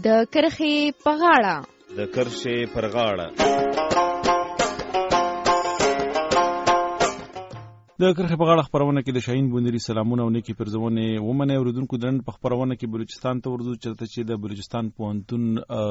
د کرښې په غاړه. د کرښې پر غاړه. د کرښې په غاړه خبرونه کې د شاهین بوندری سلامونه او نیکی پرزونه ومنه اوریدونکو درن په خبرونه کې بلوچستان ته ورځو چرته چې د بلوچستان پونتون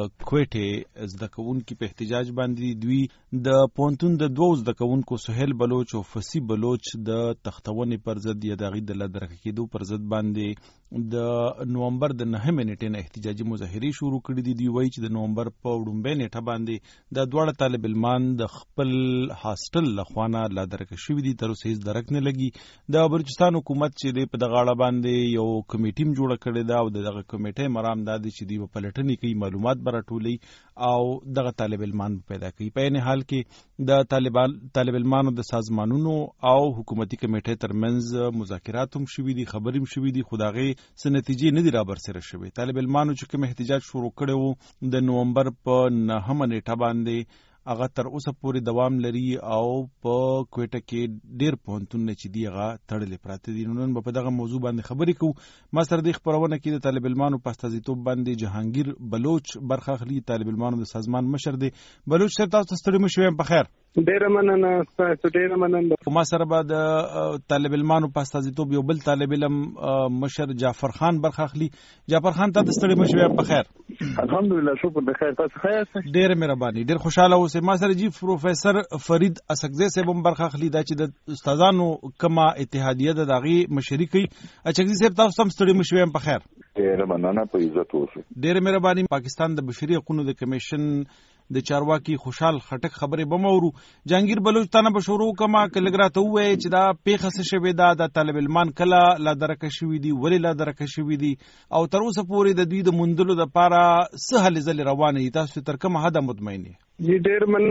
کوټه زده کوونکو په احتجاج باندې دوی د پونتون د دوه زده کوونکو سهیل بلوچ او فسی بلوچ د تختونې پر ضد یا د غي د لدرک کېدو پر ضد باندې د نومبر د 9 نیټې نه احتجاجي مظاهره شروع کړې دي. دوی وایي چې د نومبر په وړاندې نیټه باندې د دوه طالب علمان د خپل هاستل لخوانه لدرک شوې دي تر اوسه هیڅ نه لګي. د بلوچستان حکومت چې په دغه اړه باندې یو کمیټیم جوړ کړی دا او دغه کمیټې مرام د چې دی په پلټنې کې معلومات برټولي او دغه طالب علمان پیدا کوي. په نه حال کې د طالب علمانو د سازمانونو او حکومتي کمیټې ترمنځ مذاکرات هم شوي دي، خبرې هم شوي دي، خو دغه څه نتیجې نه دي را برسره شوي. طالب علمانو چې کوم احتجاج شروع کړی وو د نومبر په 9 نیټه باندې هغه تر اوسه پورې دوام لري او په کوټه کې ډیر پونتون چې دی هغه تړلې پراته دي. نن په دغه موضوع باندې خبرې کوو. ما سره د خبرونه کې د طالب علمانو په استازیتوب باندې جهانگیر بلوچ برخه اخلي. طالب علمانو د سازمان مشر دی. بلوچ صاحب تاسو ستړي مشوي په خیر؟ ډیر مننه تاسو، ډیر مننه. ما سره به د طالب علمانو په استازیتوب یو بل طالب علم مشر جعفر خان برخه اخلي. جعفر خان تاسو ستړي مشوي په خیر؟ الحمدلله شکر د خیر. تاسو خیر؟ ډیر مهرباني، ډیر خوشاله اوسئ. ما سره جی پروفیسر فرید اسقزی صاحب هم برخه اخلي دا چې د استادانو کما اتحادیه د داغي مشري کوي. اسقزی صاحب تاسو هم ستړي مشوي په خیر؟ ډیر مننه، په عزت اوسئ. ډیر مهرباني. پاکستان د بشري حقوقو د کمیشن د چارواکي خوشحال خټک خبره بمورو. جهانگیر بلوچ تانه به شروع کما کلګراته وای چې دا پیښه څه شوی دا د طالب علمان کله لا درکه شوی دی، ولی لا درکه شوی دی او تر اوسه پورې د دوی د مندلو د پاره سهل زل روانه دي. تاسو تر کومه حد مطمئن یې؟ جی ډیر من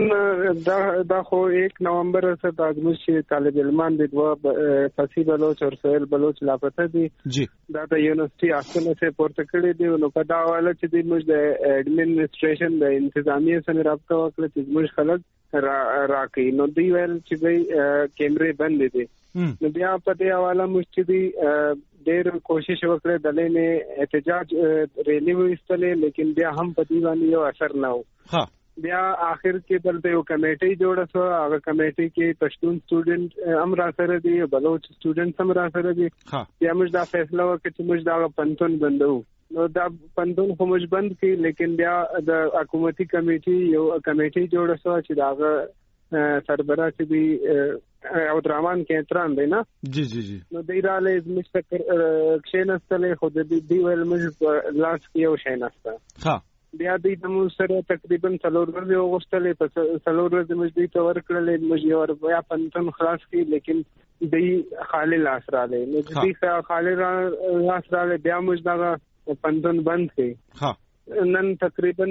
دا خو 1 نومبر سے تاجمش طالب علمان د دوه فسی بلوچ او سهیل بلوچ لاپته دي. جی دا د یونیورسيټي اصله سے پورته کړی دی. نو په دا حواله چې د موږ د ایڈمنسټریشن د انتظامیه سره رابطه وکړه چې موږ خلک راکې. نو دی ویل چې د کیمرې بند دي. نو بیا په دې حواله موږ چې دی ډیر کوشش وکړه د لینې احتجاج ریلی وستلې، لیکن بیا هم په دې باندې یو اثر نه و. ها بیا آخر کې دلته یو کمیټي جوړه شو. هغه کمیټي کې پښتون سټوډنټ هم را سره دي، بلوچ سټوډنټ هم را سره دي. بیا موږ دا فیصله وکړه چې موږ دا پنتون بندو. نو دا پنتون خو موږ بند کړي، لیکن بیا د حکومتي کمیټي یو کمیټي جوړه شو چې داغه سربراہ چې دی عبدالرحمن کینتران دی نه. جی جی جی. نو دی را لې موږ فکر کښېنستلې، خو د دی ویل موږ لاس کې یو شی نشته. بیا دوی د موږ سره تقریبا 4 ورځې وغوښتلې. په 4 ورځې موږ دوی ته ورکړلې. موږ یو بیا پنتون خلاص کړي، لیکن دوی خالی لاس راغلی. نو دوی خالی لاس راغلی. بیا موږ دغه پنتون بند کړي. نن تقریبا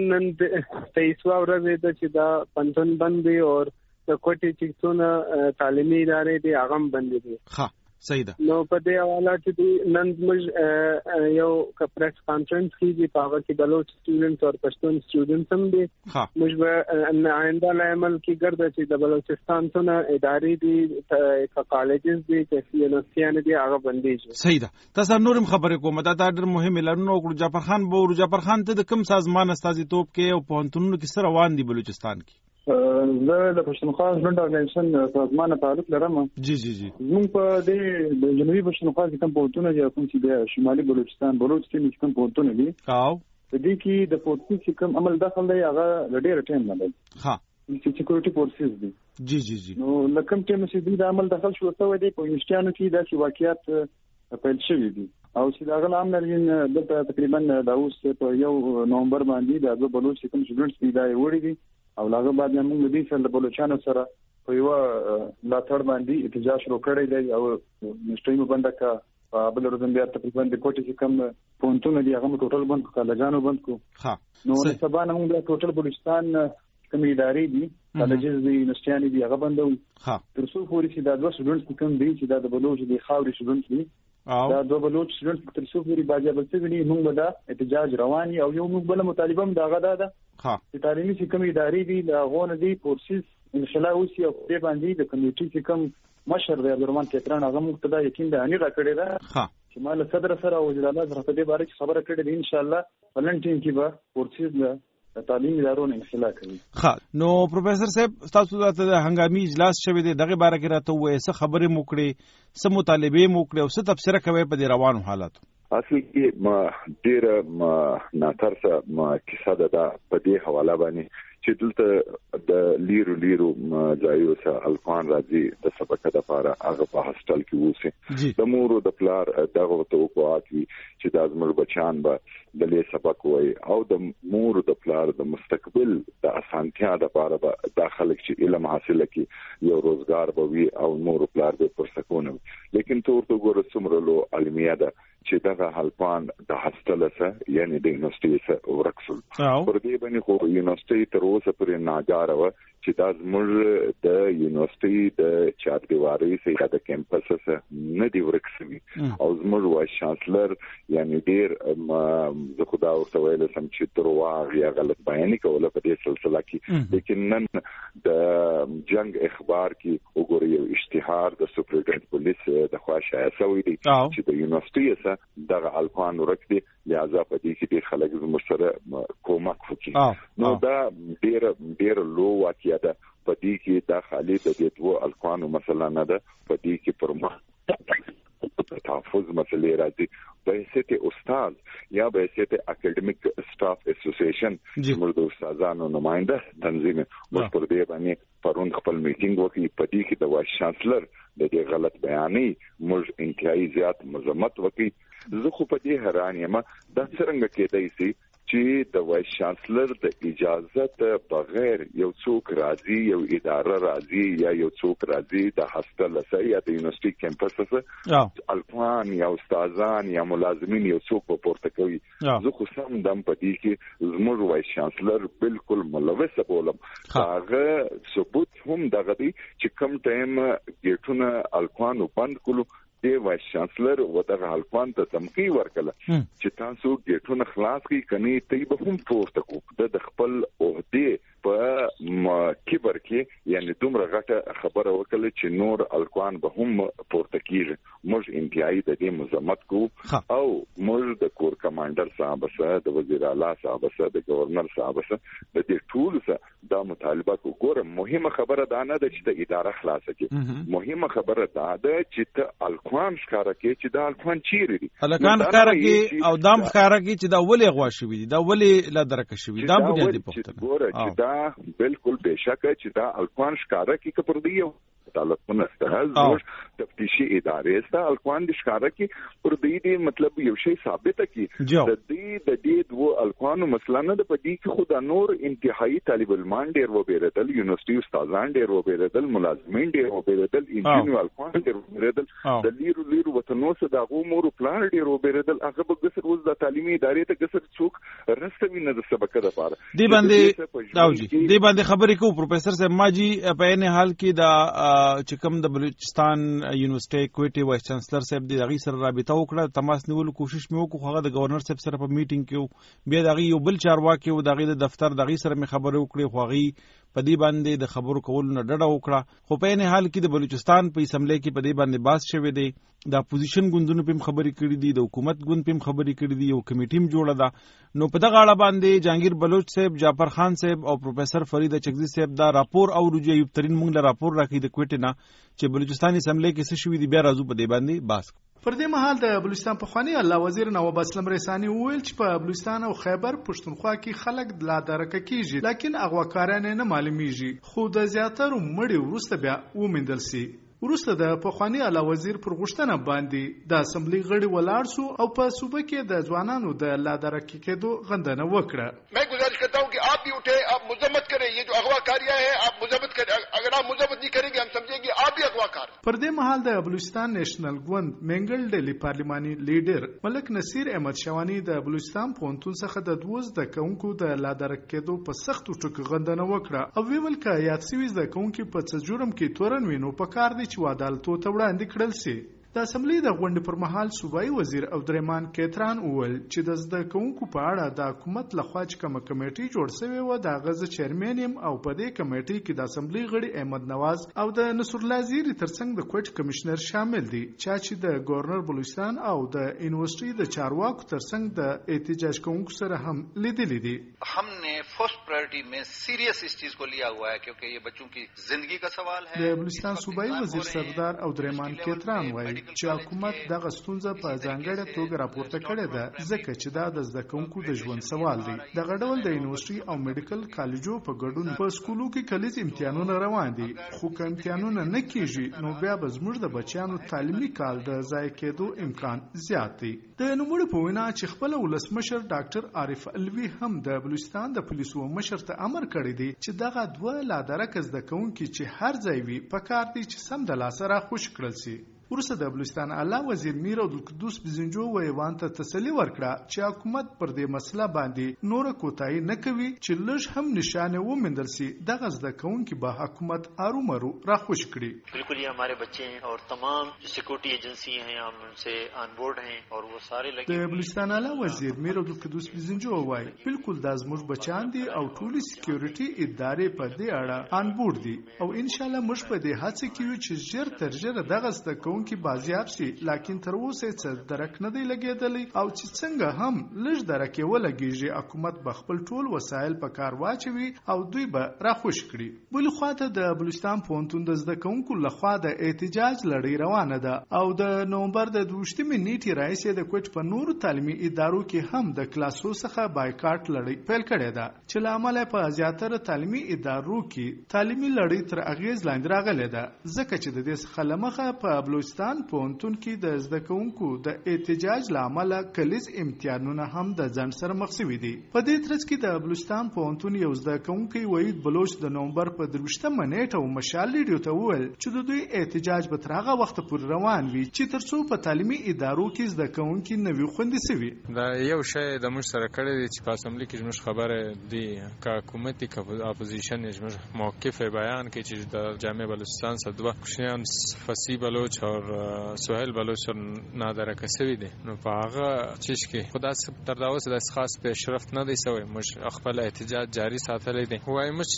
23 ورځې ده چې دا پنتون بند دی او د کوټې چې څونه تعلیمي ادارې دي هغه هم بند دي. صحیح ده. نو په دې حواله چې نن موږ یو پریس کانفرنس کیږي په هغه کې بلوچ سټوډنټس او پښتون سټوډنټس هم دي. موږ به آینده لعمل کې ګرځي چې د بلوچستان څخه ادارې دي، کالجز دي، یونیورسيټیان دي، هغه بندي. صحیح ده. تاسو نورم خبرې کوم دا ډېر مهم لرنو. جعفر خان جعفر خان ته د کوم سازمان استازیتوب کې او پونتونونو کې سره روان دي بلوچستان کې؟ زه د پښتونخوا ژوند ارګنایزیشن سازمان تعلق لرم. جی جی جی. موږ په دې جنوبي پښتونخوا کې کوم پونتونه دي، کوم چې د شمالي بلوچستان کې کوم پونتونه دي، او د دې کې د پورتس چې کوم عمل داخل دی هغه ډېر ټایم نه دی. چې سکیورټي فورسز دي. جی جی جی. نو لکه ټیم چې د عمل داخل شو څه ودی په یونیورسيټیانو کې دا واقعیت پیل شوی دي او چې دا غل عامل دلته تقریبا د اوس په 1 نومبر باندې د بلوچ کوم سټوډنټس دی دا وړي دي او هغه بعد موږ د دې سره بلوچستان سره په یو لاتړ باندې احتجاج شروع کړی دی او مستقیم باندې کا بل ورځ بیا تقریبا د کوټې چې کوم پونتون دی هغه ټوټل بند کو لګانو بند کو. نو سبا نه موږ ټوټل بلوچستان کوم ادارې دي، کالجز دي، یونیورسيټیان دي، هغه بندو. تر څو پورې چې دا 2 سټوډنټس کوم دي چې دا د بلوچ دي خاوري سټوډنټس دي، دا 2 بلوچ سټوډنټس تر څو پورې باجه بل څه دي موږ دا احتجاج رواني او یو موږ بل مطالبه هم دا غدا ده چې تعلیمي چې کوم ادارې دي دا غون دي فورسز ان شاء الله اوس یو په باندې د کمیټې چې کوم مشر دی عبدالرحمن کینتران هغه مقتدا یقین ده اني را کړی ده چې چې ما له صدر سره او وزیر اعلی سره په دې باره کې خبره کړې ده. ان شاء الله پلان ټیم کې به کورسز د تعلیمي ادارو نه اصلاح کوي. ښه نو پروفیسور صاحب تاسو د هنګامي اجلاس شوی دی دغه باره کې راته وایي څه خبرې مو کړې څه مطالبې مو کړې او څه تبصره کوي په دې روانو حالاتو؟ اصل کې ما ډېره ناترسه کیسه ده په دې حواله باندې چې دلته د لیرو ځایو سره الفان راځي د سبق لپاره هغه په هاستل کې ووسي د مور او د پلار دغه توقعات وي چې د زموږ بچان به د لې سبق وای او د مور او د پلار د مستقبل د اسانتیا لپاره به داخله چې علم حاصل کړي یو روزګار به وي او مور او پلار به پرسکونه لیکن تور تو ګور سمرلو علمیه ده چې دغه هلپان د هاستل سره یعنی د یونیورسيټي سره ورکسل پر دې باندې خو یونیورسيټي تر اوسه پرې ناګاره و چې دا زموږ د یونیورسيټي د چاردیواري سره د کیمپس سره نه دی ورکسوي او زموږ وایس چانسلر یعنی ډیر زه خدا ورته ویل سم چې درواغ یا غلط بیان کوله په دې سلسله کې لیکن نن د جنگ اخبار کې وګورئ یو اشتهار د سپرډنټ پولیس د خواشه اسوي دي چې د یونیورسيټي دغه الفان ورکدي لہذا په دې کې ډېر خلک زموږ سره کومک وکړي نو دا ډېر لو واقعیا ده په دې کې دا خالي د دې دوه الفانو مثلا نه ده په دې کې پر تحفظ مسلې راځي په حیثیت استاد یا په حیثیت اکیډمیک سټاف اسوسییشن زموږ د استادانو نمائنده تنظیم اوس پر دې باندې پرون خپل میټینګ وکړي په دې کې د وایس چانسلر د دې غلط بیانې موږ انتهایی زیات مذمت وکړي زه خو په دې حیران یم دا څنګه کېدای شي چې د وایس چانسلر د اجازه بغیر یو څوک راځي یو اداره راځي یا یو څوک راځي د هاستل سره یا د یونیورسيټي کیمپس سره الفان یا استادان یا ملازمین یو څوک پورته کوي زه خو سم دم پدې کې زموږ وایس چانسلر بالکل ملوث بولم هغه ثبوت هم دغه دی چې کم ټایم ګیټونه الفان بند کړو دی وایس چانسلر ودغه الفان ته تمکی ورکله چې تاسو ګیټونه خلاص کړئ کني ته به هم پورته کو د خپل عہده په کبر کې یعنی دومره غټه خبره وکړه چې نور الکوان به هم پورته کیږي موږ انتهایی د دې مذمت کو او موږ د کور کمانډر صاحب سره د وزیر اعلی صاحب سره د گورنر صاحب سره د دې ټول سره دا مطالبه کو ګوره مهمه خبره دا نه ده چې د اداره خلاصه کړي مهمه خبره دا ده چې ته الکوان ښکارا کې چې دا الکوان چیرې دي الکوان ښکارا کې او دام ښکارا کې چې دا ولې غوا شوی دي دا ولې لا درکه شوی دا بنیادی پوښتنه ګوره چې دا بالکل بشکه چې دا الکوان ښکارا کې کپر دی عدالتونه استهزاء تفتیشي ادارې ستا الکوان د ښکارا کې پر دې مطلب یو شی ثابت کی د دې دوه الکوانو مثلا نه د پدې کې خود نور انتهایی طالب علمان ډیر و بیرتل یونیورسيټي استادان ډیر و بیرتل ملازمین ډیر و بیرتل انجینیر الکوان ډیر و بیرتل د لیرو وطنو سره د غومور پلان ډیر و بیرتل هغه به ګسر اوس د تعلیمي ادارې ته ګسر څوک رسوي نه د سبق لپاره دی باندې خبرې کو پروفیسور صاحب ماجی په ان حال کې د چې کوم د بلوچستان یونیورسيټي کوټي وایس چانسلر صاحب د غي سره رابطه وکړه تماس نیول کوشش مې وکړو هغه د گورنر صاحب سره په میټینګ کې بیا د غي یو بل چارواکي او د غي د دفتر د غي سره مې خبرې وکړې خو غي په دې باندې د خبرو کول نه ډډه وکړه خو په نه حال کې د بلوچستان په اسمبلی کې په دې باندې باس شوی دی د اپوزیشن ګوندونو په خبرې کړې دي د حکومت ګوند په خبرې کړې دي یو کمیټیم جوړه ده نو په دغه اړه باندې جهانگیر بلوچ صاحب جعفر خان صاحب او پروفیسور فرید چغزی صاحب دا راپور او رجوع ایوب ترین موږ له راپور راکې د کوټه نه چې بلوچستان اسمبلی کې څه شوی دی بیا راځو په دې باندې باس پر دې مهال د بلوچستان پخوانی الله وزیر نواب اسلم رسانی وویل چې په بلوچستان او خیبر پښتونخوا کې خلک لا درکه کیږي لیکن اغواکاران نه معلومیږي خو د زیاتره مړي ورسته بیا ومندل سي ورسته د پخوانی اعلی وزیر پر غوښتنه باندې د اسمبلی غړي ولاړ سو او په صوبه کې د ځوانانو د لا درکه کېدو غندنه وکړه मैं गुजारिश करता हूं कि आप भी उठे आप मजम्मत करें ये जो अगवाकारियां है आप मजम्मत करें अगर आप मजम्मत नहीं करेंगे हम समझेंगे आप भी अगवाकार پر دې مهال د بلوچستان نېشنل ګوند منګل ډلې پارلماني لیډر ملک نصیر احمد شوانی د بلوچستان پونتون څخه د 12 کونکو د لا درک کېدو په سختو ټکو غندنه وکړه او ویل ک یاد سوي د کونکو په څه جرم کې تورن وینو په کار دي چې عدالت ته وړاندې کړل سي د اسمبلی د غونډې پر مهال صوبایي وزیر عبدالرحمن کیتران وویل چې د زده کوونکو په اړه د حکومت لخوا چې کومه کمیټي جوړ شوې وه د هغه زه چیرمن یم او په دې کمیټي کې د اسمبلی غړي احمد نواز او د نصرالله زیري ترڅنګ د کوټ کمشنر شامل دي چې د گورنر بلوچستان او د یونیورسيټي د چارواکو ترڅنګ د احتجاج کوونکو سره هم لیدلې دي. हमने फर्स्ट प्रायोरिटी में सीरियस इस चीज को लिया हुआ है क्योंकि ये बच्चों की जिंदगी का सवाल है. د بلوچستان صوبایي وزیر سردار عبدالرحمن کیتران وایي چې حکومت دغه ستونزه په ځانګړې توګه راپورته کړې ده ځکه چې دا د زده کوونکو د ژوند سوال دی. دغه ډول د یونیورسيټي او میډیکل کالجو په ګډون په سکولو کې کلیز امتحانونه روان دي خو که امتحانونه نه کیږي نو بیا به زموږ د بچیانو تعلیمي کال د ضایع کېدو امکان زیات دی. د نوموړي په وینا چې خپل ولسمشر ډاکټر عارف الوی هم د بلوچستان د پولیسو مشر ته امر کړی دی چې دغه دوه لادرکه زده کوونکي چې هر ځای وي په کار دي چې سم د لاسه راخوش کړل شي. وروسته د بلوچستان اعلی وزیر میر عبدالقدوس بزنجو ویوان ته تسلي ورکړه چې حکومت پر دې مسله باندې نور کوتاهي نه کوي چې لږ هم نشانه ومندل شي دغه زده کوونکي به حکومت ارومرو راخوش کړي. بالکل یہ ہمارے بچے ہیں اور تمام سیکورٹی ایجنسی ہیں ہم ان سے آن بورڈ ہیں اور وہ سارے لگے. د بلوچستان اعلی وزیر میر عبدالقدوس بزنجو وایي بالکل دا زموږ بچان دي او ټولي سیکورټي ادارې په دې اړه آن بورډ دي او ان شاء الله موږ په دې هڅه کوو چې ژر تر ژره دغه زده کوونکي بازیاب شي لکن تر اوسه څه درک نه دی لګیدلی او چې څنګه هم لږ درک ولګیږي حکومت به خپل ټول وسایل په کار واچوي او دوی به راخوش کړي. بل خواته د بلوچستان پوهنتون د زده کوونکو لخوا د احتجاج لړۍ روانه ده او د نومبر د 22 نیټې راهیسې د کوټ په نورو تعلیمي ادارو کې هم د کلاسو څخه بایکاټ لړۍ پیل کړې ده چې له امله په زیاتره تعلیمي ادارو کې تعلیمي لړۍ تر اغیز لاندې راغلې ده ځکه چې د دې څخه لمخه په بلوچستان پوهنتون کې د زده کوونکو د احتجاج لامل کلیز امتحانونه هم د ځنډ سره مخ شوي دي. په دې ترڅ کې د بلوچستان پوهنتون یو زده کوونکی وحید بلوچ د نومبر په 23 نیټه او مشال ریډیو ته وویل چې د دوی احتجاج به تر هغه وخت پورې روان وي چې تر څو په تعلیمي ادارو کې زده کوونکي نوي خوندي شوي. دا یو شی د موږ سره کړی دی چې په اسمبلی کې موږ خبره دی که حکومت که اپوزیشن موږ موقف بیان کوي چې د جامعه بلوچستان څخه دوه کوشنیان فصیح بلوچ او سهیل بلوچ نادرکه شوي دي نو په هغه چیز کې خدا تر دا اوسه د خاص پیشرفت نه دی شوی. موږ خپل احتجاج جاری ساتلی دی. وایي موږ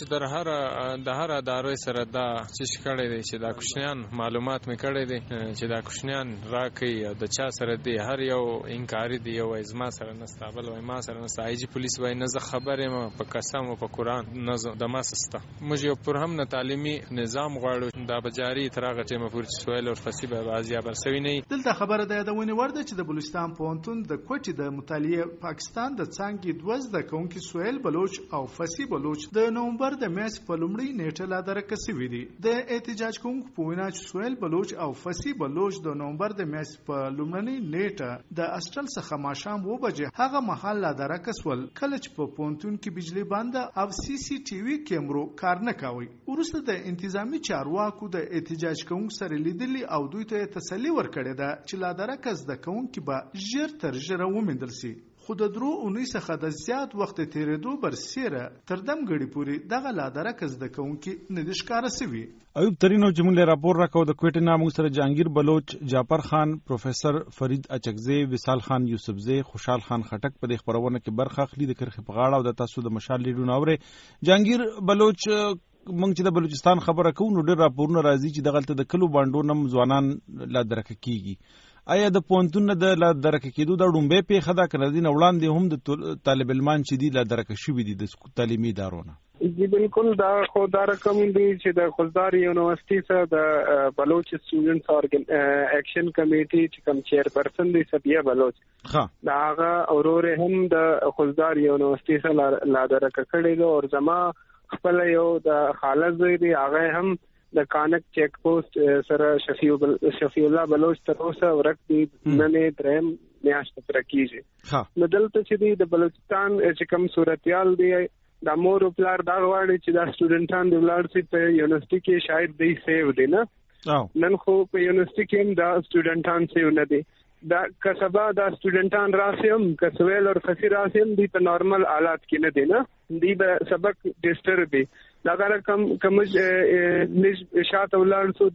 چې د هر ادارې سره دا چیز کړی دی چې دا کوشنیان معلومات مې کړی دی چې دا کوشنیان راکوي او د چا سره دی هر یو انکاري دی یو وایي زما سره نسته بل وایي ما سره نسته. آی جي پولیس وایي نه زه خبر یم په قسم او په قرآن نه د ما سسته. موږ یو پرهم نه تعلیمي نظام غواړو دا به جاري تر هغه ټیمه پورې چې سهیل او فصیح به بازیاب شوي نه وي. دلته خبره د یادونې وړ ده چې د بلوچستان پوهنتون د کوټې د مطالعې پاکستان د څانګې دوه زده کوونکي سهیل بلوچ او فصیح بلوچ د نومبر د میاشتې په لومړۍ نیټه لادرکه شوي دي. د احتجاج کوونکو په وینا چې سهیل بلوچ او فصیح بلوچ د نومبر د میاشتې په لومړنۍ نیټه د اسټل څخه ماښام 2 بجې هغه مهال لادرکه شول کله چې په پوهنتون کې بجلی بنده او CCTV کیمرو کار نه کوي. وروسته د انتظامی چارواکو د احتجاج کوونکو سره لیدلي او دوی ته تسلي ورکړې ده چې لادرکه زده کوونکي به ژر تر ژره وموندل شي. خو د درو اونۍ څخه د زیات وخت تیرېدو برسیره تر دمګړي پورې دغه لادرکه زده کوونکي نه دي ښکاره شوي. ایوب ترینو چې موږ راپور راکړو د کوټې نه موږ سره جهانگیر بلوچ، جعفر خان، پروفیسر فرید اچکزی، وصال خان یوسفزی، خوشحال خان خټک په دې خبرونه کې برخه اخلي. د کرخې په غاړه او د تاسو د مشال لیډونه اورئ. جهانگیر بلوچ موږ چې د بلوچستان خبره کوو نو ډېر راپورونه راځي چې دغلته د کلو بانډو نم ځوانان لادرکه کیږي. آیا د پوهنتون نه د لادرکه کېدو دا ډومبۍ پیښه ده که نه دې نه وړاندې هم د طالب علمان چې دي لادرکه شوي دي د تعلیمي ادارو نه؟ جی بالکل دا خو دا رقم دی چې د خوزدار یونیورسيټي سره د بلوچ سټوډنټس اکشن کمیټي چې کوم چیرپرسن دی سبیه بلوچ دا هغه اورور هم د خوزدار یونیورسيټي سره لادرکه کړی دی او زما خپل یو د خالد زوی دی هغه هم د کانک چیک پوسٹ سره شفیع الله بلوچ تر اوسه ورک دی نن دریم میاشت پر کیږي. نو دلته چې دی د بلوچستان چې کوم صورتحال دی دا مور پلار دا غواړي چې دا سټوډنټان د ولر سي په یونیورسيټي کې شاید دی سیو دي نه نن خو په یونیورسيټي کې دا سټوډنټان سیو نه دي. دا کسبا دا سټوډنټان راسیم کسویل او فصیح راسیم دی په نارمل حالات کې نه دي نه دی به سبق ډیسټر دی دا کار کم نش شاته ولر سو د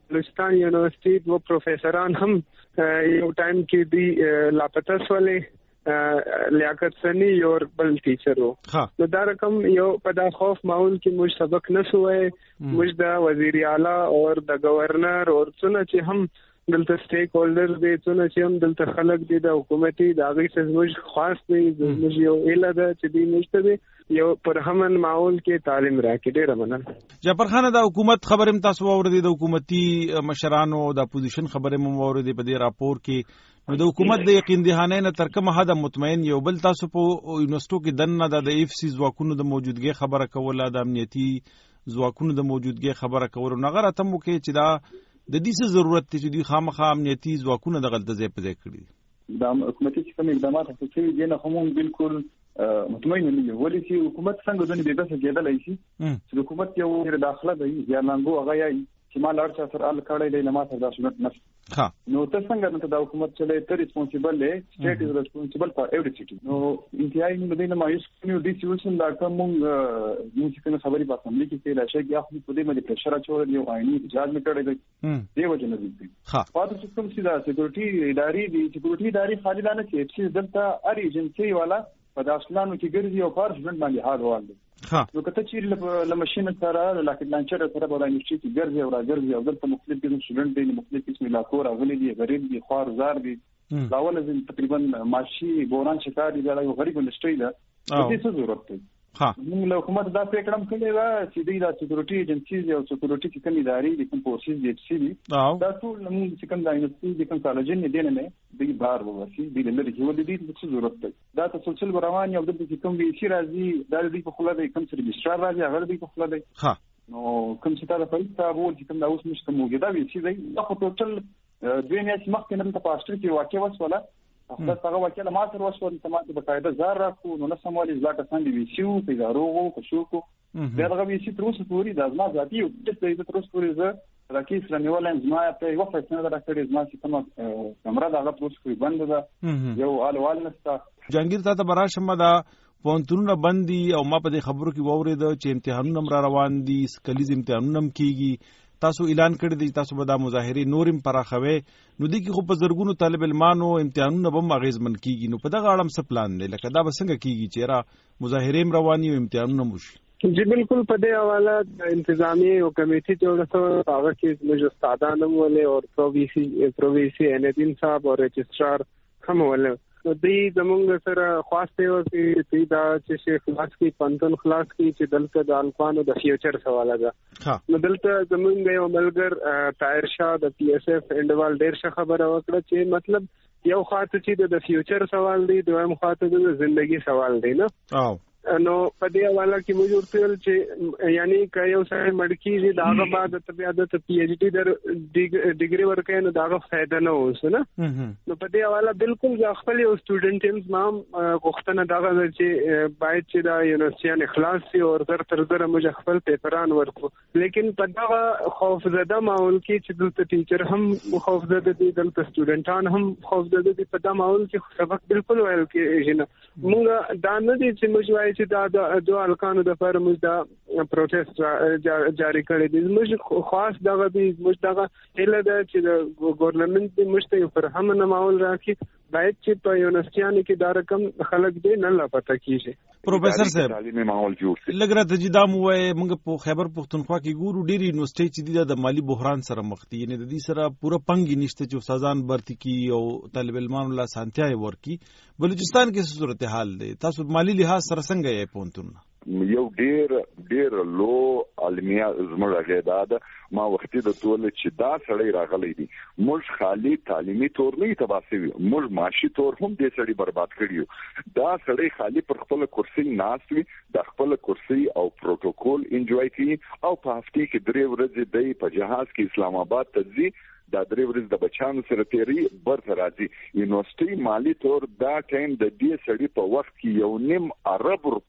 بلوچستان یونیورسيټي 2 پروفیسوران هم یو ټایم کې دی لاپته شولې، لیاقت سنی اور بل ټیچر وو. نو دا رقم یو په دا خوف ماحول کې موږ سبق نشوي، موږ د وزیر اعلی او د گورنر او څونه چې هم دلته سټیک هولډر دي، څونه چې هم دلته خلک دي د حکومتي د هغه څخه موږ خاص دی، موږ یو اله ده چې دی موږ ته یو پرهمن ماحول کې تعلیم راکړي. ډېر مننه. جعفر خان، د حکومت خبرې تاسو واوریدې، د حکومتي مشرانو د اپوزیشن خبرې مو واوریدې په دې راپور کې. نو د حکومت د یقین دهانه نه تر کومه حد مطمئن یو بل تاسو په یونیورسيټو کې دنه د اف سی ځواکونو د موجودګي خبره کوله، د امنیتي ځواکونو د موجودګي خبره کوله، نغره تم کې چې دا د دې څه ضرورت دی چې دوی خامخا امنیتي ځواکونه د غلطه ځای په ځای کړی. دا حکومتي کوم اقدامات چې دي نه هم بالکل مطمئن نه یو، ولې چې حکومت څنګه د دې بحث کېدلای شي چې حکومت یو داخله دی یا ننګو هغه یې چې ما لار چا سره ال کړی دی نه ما سره دا شنت نه. نو ته څنګه نو دا حکومت چې ته ریسپانسیبل دی، سټیټ از ریسپانسیبل فار ایوری سټی. نو انتهایی نه دی نه مایوس کنه د سیوشن دا کوم موږ چې کنه خبري په اسمبلی کې کېلا شي چې اخلي په دې باندې پرشر اچول یو عیني اجازه میکړی دی دی وجه نه دی. پاتې چې کوم چې دا سکیورټي ادارې دي، سکیورټي ادارې خالي نه چې دلته ار ایجنسی والا په داسلانو کې ګرځي او فارش بند باندې حال وال دي. نو کته چې لمشین سره لاکټ لانچر سره په یونیورسيټي کې ګرځي او راګرځي او دلته مختلف قسم شډنټ دي، مختلف قسم علاقو راغلي دي، غریب دي، خوار زار دي، لاول تقریبا ماشي بوران شکار دي، دا یو غریب انډستری ده. دې څه ضرورت دی؟ موږ له حکومت دا پریکړه کړې و چې د سکیورټي ایجنسیز او سکیورټي کوم ادارې د کوم فورسز دي چې دا ټول موږ چې کوم د یونیورسيټي د کوم کالجن نه دي نه د بار ووسی د لری کې ولې دې څه ضرورت دی؟ دا تسلسل روان یو د کوم وی سی راځي دا د په خله د کوم سره رجسترار راځي هغه د په خله دی. نو کوم چې دا په حساب وو چې کوم دا اوس مشته موجوده وی سی دی دا په ټوټل 2 میاشتې مخکې نه په پاستر کې واقع وسوله. خپل هغه وکیل ما سره وشو چې ما ته بقاعده زار راکو نو نه سمولې ځکه څنګه وی سی او پیداروغو کوشوکو دا هغه وی سی تروس پوری د ازما ذاتی او د دې تروس پوری زه راکې اسلامي ولن زما په یو وخت نه راکړې زما چې کوم کمره دا تروس کوي بند ده یو الوال نستا. جنگیر ته براشم دا پونتونه بندي او ما په دې خبرو کې وورید چې امتحانونه روان دي، کلیز امتحانونه کیږي، تاسو اعلان کړی دی تاسو به دا مظاهره نورم پراخوي، نو دې کې خو په زرګونو طالب علمانو امتحانونه به اغیزمن کیږي، نو په دغه اړه څه پلان دی لکه دا به څنګه کیږي چې را مظاهره رواني او امتحانونه وشي؟ جی بالکل په دې حواله انتظامی او کمیټې جوړه شوې، هغه کې موږ استادان ولې او پروویسی انیدین صاحب او رجسترار هم ولې نو دې زمونږ سره خواسته و چې دا چې خلاص کی پنځن خلاص کی چې دلته د الکوانو د فیوچر سواله ده. نو دلته زمونږ یو ملګر طاهر شاه د پی ایس اف انډوال ډیر ښه خبره وکړه چې مطلب یو خاطر چې د فیوچر سوال دی، دویم خاطر د ژوندۍ سوال دی نه. نو په دې حواله کې موږ ورته چې یعنی که یو ځای مړکیږي داغه بعد ته بیا د پی ایچ ډی در ډیګري ورکړي نو داغه فائدہ نه اوس نه. نو په دې حواله بالکل خپل یو سټوډنټ ما غوښتنه داغه چې باید چې دا یونیورسيټي اخلاص سي او تر موږ خپل پیپران ورکو، لیکن په دغه خوفزده ماحول کې چې دلته ټیچر هم خوفزده دي، دلته سټوډنټان هم خوفزده دي، په دغه ماحول کې سبق بالکل ویل کېږي نه. موږ دا نه دي چې موږ وایو چې دا د الکانو د پر موږ دا پروټیست جاری کړی دي، موږ خاص دغه دي موږ دغه اله ده چې د ګورنمنت موږ ته پر هم نه ماحول راکړي، باید چې په یونیورسيټي کې دا رقم خلک دې نه لا پته کیږي. پروفیسور صاحب لګره ته چې دا مو وای موږ په خیبر پښتونخوا کې ګورو ډېری یونیورسيټي چې د مالی بحران سره مخ دي، یعنی د دې سره پوره پنګ نشته چې استادان برتی کی او طالب علمانو لا سانتیای ورکی. بلوچستان کې څه صورتحال دی؟ تاسو مالی لحاظ سره څنګه یې پونتونه؟ یو ډیر لو علمیا زموږ غیداد ما وختي د ټول چې دا سړی راغلی دی موږ خالی تعلیمي تور نه تباسي، موږ معاشي تور هم دې سړی برباد کړیو. دا سړی خالی پر خپل کرسي ناستوي، د خپل کرسي او پروتوکول انجوای کوي او په هفته کې 3 ورځې دی په جهاز کې اسلام آباد ته ځي، دا 3 ورځې د بچانو سره تیری برته راځي. یونیورسيټي مالی تور دا ټایم د دې سړی په وخت کې 1.5 ارب روپۍ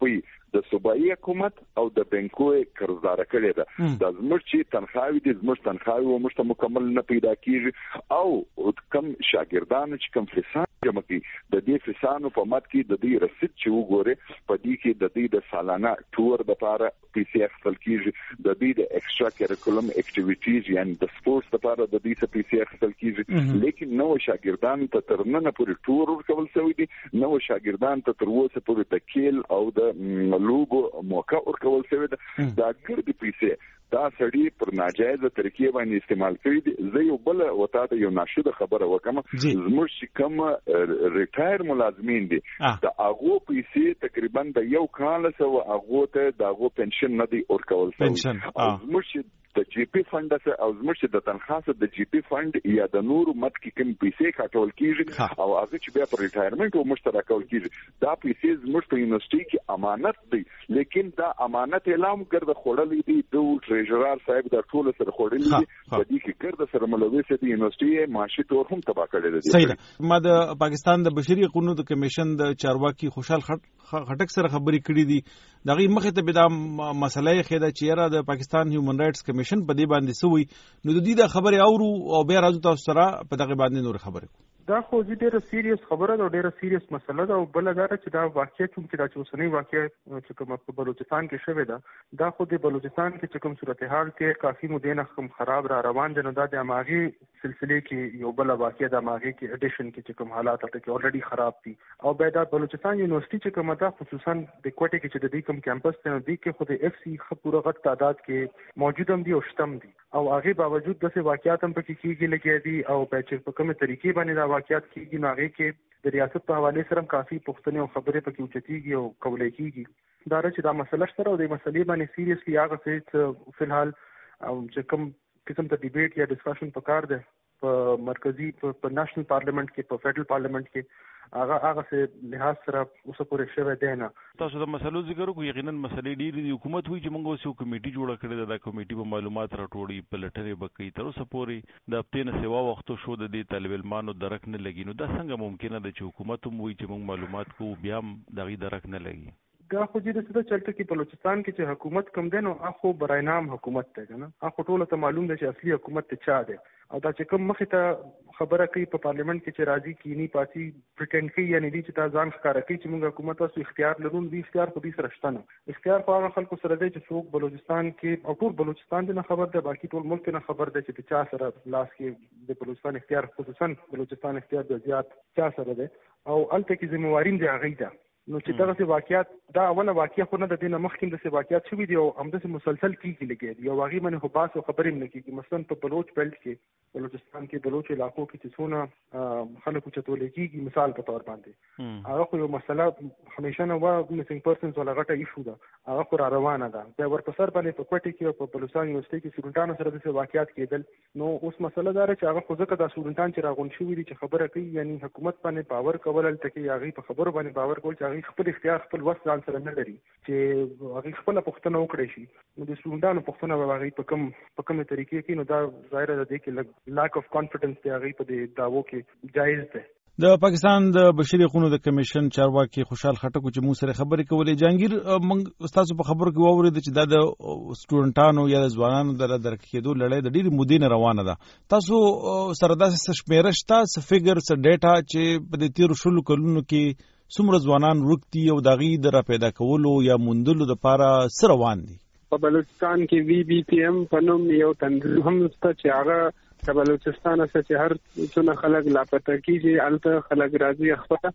د صوبایي حکومت او د بانکو قرضدار کړي ده د زموږ چې تنخواوي دي زموږ تنخواوي و مشته مکمل نه پیدا کیږي او کم شاګردان چې کم فساد جمع کی د دې فسانو په مات کې د دې رسید چې وګوره په دې کې د دې د سالانه ټور د لپاره پیسې اخیستل کیږي د دې د ایکسترا کریکولم اکټیویټیز یعنی د سپورتس لپاره د دې څخه پیسې اخیستل کیږي لیکن نو شاګردان ته تر نن پورې ټور ورکول شوی دي نو شاګردان ته تر اوسه پورې د کیل او د لوګو موقع ورکول شوی ده دا ګرځي پیسې دا سړی پر ناجایزه طریقې باندې استعمال کړي دي زه یو بل وتا ته یو ناشده خبره وکم زموږ چې کوم ریټایر ملازمین دي د هغه پیسې تقریبا د یو کال سره هغه ته د هغه پنشن نه دی ورکول شوی زموږ د جی پی فند او زموږ د تنخواه د جی پی فند یا د نور مت کې کوم پیسې کاټول کیږي او هغه چې بیا پر ریټایرمنټ او مشترکول کیږي دا پیسې زموږ په یونیورسيټي کې امانت دي لیکن دا امانت اعلان کړل خړلې دي د ټریجرر صاحب د ټول سره خړلې دي په دې کې کړل سره ملوث دي یونیورسيټي معاشي تور هم تبا کړل دي صحیح ده ما د پاکستان د بشري حقوقو کمیشن د چارواکي خوشحال خټک سره خبرې کړې دي دغه مخه ته به دا مسله خېده چې را د پاکستان هیومن رائټس کمیشن په دې باندې سوي نو د دې د خبره اورو او بیا راځو تاسو سره په دغه باندې نور خبره دا خو ډیره سیریس خبره ده او ډیره سیریس مسله ده او بل دا چې دا واقعي چې دا اوسنۍ واقعي چې کوم په بلوچستان کې شوه دا خو د بلوچستان کې چې کوم صورتحال کې کافي مدینه کوم خراب را روان دي نو دا د اماغي سلسله کې یو بل واقعي د اماغي کې اډیشن کې چې کوم حالات ته کې اوريدي خراب دي او بیا د بلوچستان یونیورسيټي چې کوم دا خصوصا د کوټه کې چې د دې کوم کیمپس ته دی کې خو د اف سی خپوره غټ تعداد کې موجود هم دي او شتم دي او هغه باوجود د واقعیت هم پکې کېږي لګي دي او په کومه طریقې باندې دا واقعیت کېږي نو هغه کې د ریاست په حواله سره کافي پښتنې او خبرې پکې اوچتيږي او کولای کېږي دا چې دا مسله سره او د مسلې باندې سیریسلی هغه څه فلحال او چې کوم قسم ته ډیبیټ یا ډسکشن پکار ده په مرکزی په نېشنل پارلیمنت کې په فدرال پارلیمنت کې هغه څه لحاظ سره اوسه پورې شوه دی نه تاسو د مسلو ذکر کوئ یقینا مسلې ډېرې دي حکومت وایي چې موږ اوس یو کمیټي جوړه کړې ده دا کمیټي په معلومات راټوړي په لټرې بکې تر اوسه پورې د هفتې نه سوا وختو شو د دې طالب علمانو درک نه لګي نو دا څنګه ممکنه ده چې حکومت هم وایي چې موږ معلومات کوو بیا هم دغه درک نه لګي دا خو چې د څه چلته کې بلوچستان کې چې حکومت کم دی نو اخو برای نام حکومت ته کنه اخو ټول ته معلوم دی چې اصلي حکومت ته چا دی او دا چې کوم مخه ته خبره کوي په پارلیمنت کې چې راځي کینی پاتې پریټند کوي یعنی دي چې تا ځان ښکارا کوي چې موږ حکومت اوس اختیار لرو دی اختیار په دې سره شته نه اختیار په هغه خلکو سره دی چې څوک بلوچستان کې او ټول بلوچستان نه خبر ده باقي ټول ملک نه خبر ده چې چا سره لاس کې د بلوچستان اختیار خصوصا بلوچستان اختیار د زیات چا سره ده او الته کې ذمہوارین دی هغه ده نو چې دغه واقعیت دا اوله واقعیا خو نه د دینه مخکې د واقعیت شوې دي او همداسې مسلسل کیږي لګي یو واقعي باندې خو باس او خبرې نه کیږي مثلا په بلوچ بیلټ کې بلوچستان کې بلوچ علاقو کې چې څونه خلکو چتول کیږي مثال په تور باندې هغه خو یو مسله همیشه نه و میسنګ پرسنز ولا غټه ایشو ده هغه خو را روانه ده دا ورپسر باندې په کوټه کې په بلوچستان یونیورسيټي کې سټوډنټانو سره د واقعیت کېدل نو اوس مسله دا چې هغه خو ځکه د سټوډنټان چې راغون شوی دي چې خبره کوي یعنی حکومت باندې باور کول تل هغه په خبرو باندې باور کول چې هغه خپل اختیار خپل وس ځان سره نه لري چې هغه خپل پښتنه وکړي شي نو د سټوډنټانو پښتنه به هغه په کومه طریقې کې نو دا ظاهر ده چې لاک اف کانفیډنس دی هغه په دې داوو کې جایز ده د پاکستان د بشري حقوقو د کمیشن چارواکي خوشحال خټک چې موږ سره خبرې کولې جهانگیر موږ استاد په خبرو کې واورید چې دا د سټوډنټانو یا د ځوانانو د درک کېدو لړۍ د ډېری مودې نه روانه ده تاسو سره داسې شمیره شته څه فیګر څه ډیټا چې په دې تیرو شلو کلونو کې څومره ځوانان ورکتي او دغه د را پیدا کولو یا موندلو لپاره سره روان دي په بلوچستان کې وی بی پی ایم په نوم یو تنظیم هم شته چې هغه د بلوچستان څخه چې هر څونه خلک لاپته کیږي الته خلک راځي خپل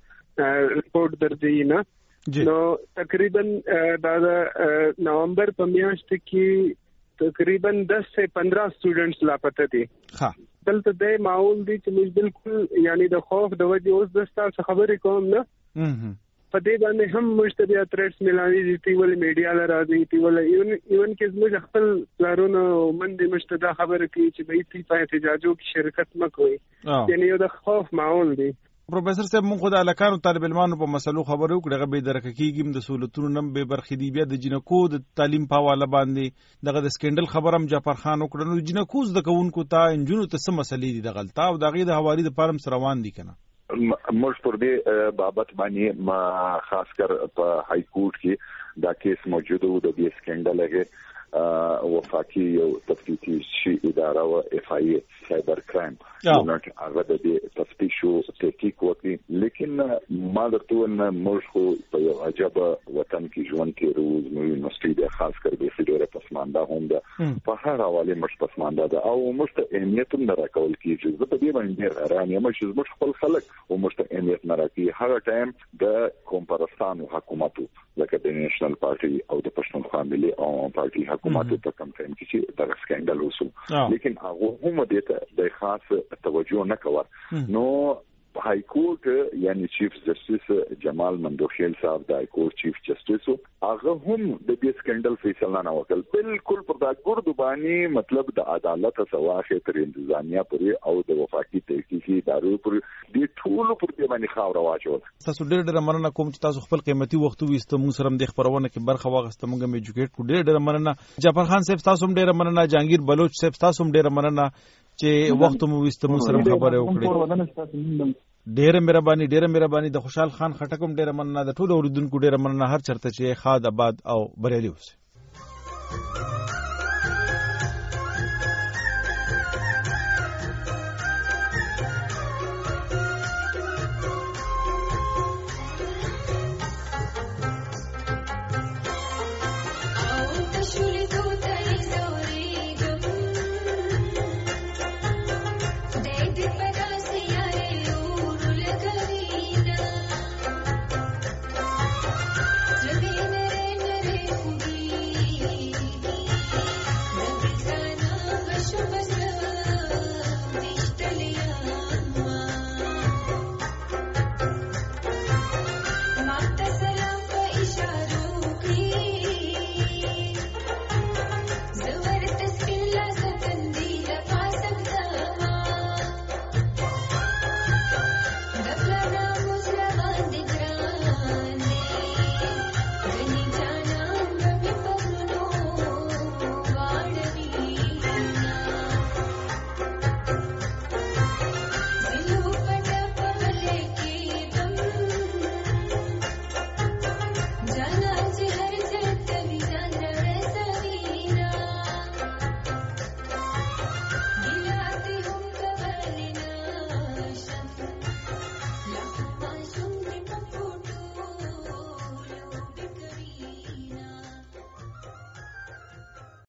رپورټ درځي نه نو تقریبا د نومبر په میاشت کې تقریبا 10 سے 15 سټوډنټس لاپته دي ها دلته د معول دي چې موږ بالکل یعنی د خوف د وجې اوس د ستاسو خبرې کوم نه په دې باندې هم مشتبه ترټس ملاني دي تی ول میډیا لراځي تی ول ایون کې زموږ خپل پلانونه باندې مشتبه خبره کوي چې به تی په احتجاجو کې شرکت مکوي یعنی یو د خوف ماحول دی پروفیسور صاحب موږ د الکانو طالب علمانو په مسلو خبرو کړه به درک کیږي د سہولتونو نم به برخې دی بیا د جنکو د تعلیم په حواله باندې دغه د سکندل خبرم جعفر خان وکړنو جنکو د کوونکو ته انجونو ته سم مسلې دي د غلطه او دغه د حوالی د پرم روان دي کنه موږ پر دې بابت باندې ما خاص کر په های کورټ کې دا کیس موجود وو. د دې سکندل هغه وفاقي یو تفتیشي اداره او اف آی ای سایبر کرایم یونټ هغه د دې تفتیش او تحقیق وکړي. لیکن ما درته نه موږ خو په یو عجب وطن کې ژوند کوي. موږ یونیورسيټي د خاص کر به فدرال پسمانده هم ده په هر حواله مش پسمانده ده او موږ ته اهمیت هم نه راکول کیږي. زه په دې باندې حیران یم چې موږ خپل خلک او موږ ته اهمیت نه راکړي. هر ټایم د کومپارستان حکومتو لکه د نېشنل پارټي او د پښتونخوا ملي او پارټي حکومت په کم ټایم کې چې دا سکندل وسو. لیکن هغه هم دې ته د خاص توجه نه کوي. نو های کورټ یعنی چیف جسټس جمال مندوخیل صاحب د های کورټ چیف جسټس هغه هم د دې سکندل فیصله نه وکړ. بالکل پر دا ګردو باندې مطلب د عدالت سواخه تر انتظامیه پورې او د وفاقي تحقیقي ادارو پورې د ټول پر دې باندې خاور واچول. تاسو ډېر مننه کوم چې تاسو خپل قیمتي وخت وېستو موږ سره د خبرونه کې برخه واغسته. موږ هم ایجوکیټ کو. ډېر مننه جعفر خان صاحب، تاسو هم ډېر مننه. جهانگیر بلوچ صاحب، تاسو هم ډېر مننه چې وخت مو وېستو موږ سره خبرې وکړې. ډېر مهرباني. د خوشحال خان خټک هم ډېر مننه. د ټولو اوریدونکو ډېر مننه. هر چرته چې خاد آباد او بریالي اوسئ.